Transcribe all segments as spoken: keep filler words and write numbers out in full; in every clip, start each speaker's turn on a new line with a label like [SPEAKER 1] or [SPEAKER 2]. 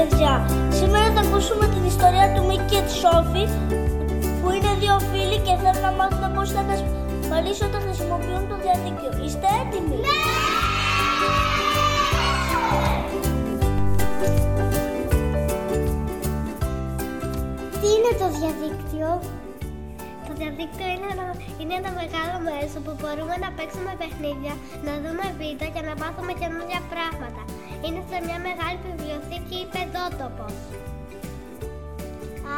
[SPEAKER 1] παιδιά! Σήμερα θα ακούσουμε την ιστορία του Μίκη και της Σόφη, που είναι δύο φίλοι και θέλουν να μάθουν πώς θα τα ασφαλίσουν όταν χρησιμοποιούν το διαδίκτυο. Είστε έτοιμοι? Ναι! Τι είναι το διαδίκτυο?
[SPEAKER 2] Το διαδίκτυο είναι ένα, είναι ένα μεγάλο μέσο που μπορούμε να παίξουμε παιχνίδια, να δούμε βίντεο και να μάθουμε καινούργια πράγματα. Είναι σε μια μεγάλη βιβλιοθήκη ή παιδότοπος.
[SPEAKER 1] Α,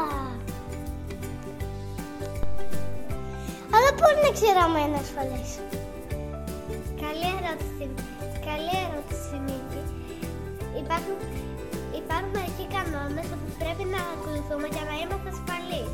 [SPEAKER 1] αλλά πώς να ξέρω άμα είναι ασφαλές?
[SPEAKER 2] Καλή ερώτηση. Καλή ερώτηση, Μίκη. Υπάρχουν, υπάρχουν μερικοί κανόνες που πρέπει να ακολουθούμε για να είμαστε ασφαλείς.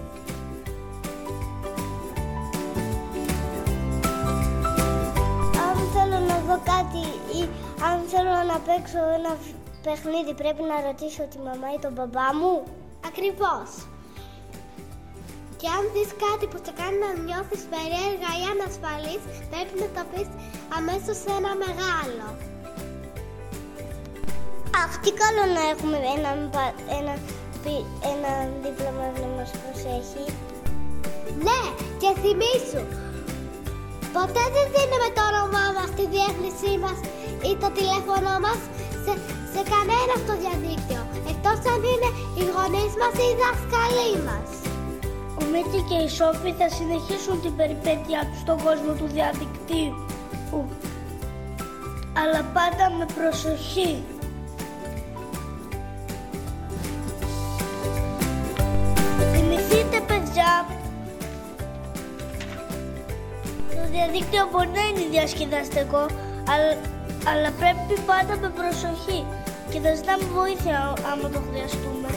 [SPEAKER 1] Αν θέλω να δω κάτι ή αν θέλω να παίξω ένα παιχνίδι, πρέπει να ρωτήσω τη μαμά ή τον μπαμπά μου?
[SPEAKER 2] Ακριβώς. Και αν δεις κάτι που σε κάνει να νιώθεις περίεργα ή ανασφαλής, πρέπει να το πεις αμέσως σε ένα μεγάλο.
[SPEAKER 1] Αχ, τι καλό να έχουμε έναν ένα, ένα δίπλωμα να μας προσέχει.
[SPEAKER 2] Ναι, και θυμήσου, ποτέ δεν δίνουμε το όνομά μας, τη διεύθυνσή μας ή το τηλέφωνο μας σε, σε κανένα στο διαδίκτυο, εκτός αν είναι οι γονείς μας ή οι δάσκαλοι μας.
[SPEAKER 1] Ο Μίκη και η Σόφη θα συνεχίσουν την περιπέτειά τους στον κόσμο του διαδικτύου, αλλά πάντα με προσοχή. Θυμηθείτε, παιδιά, το διαδίκτυο μπορεί να είναι διασκεδαστικό, αλλά, αλλά πρέπει πάντα με προσοχή και θα ζητάμε βοήθεια άμα το χρειαστούμε.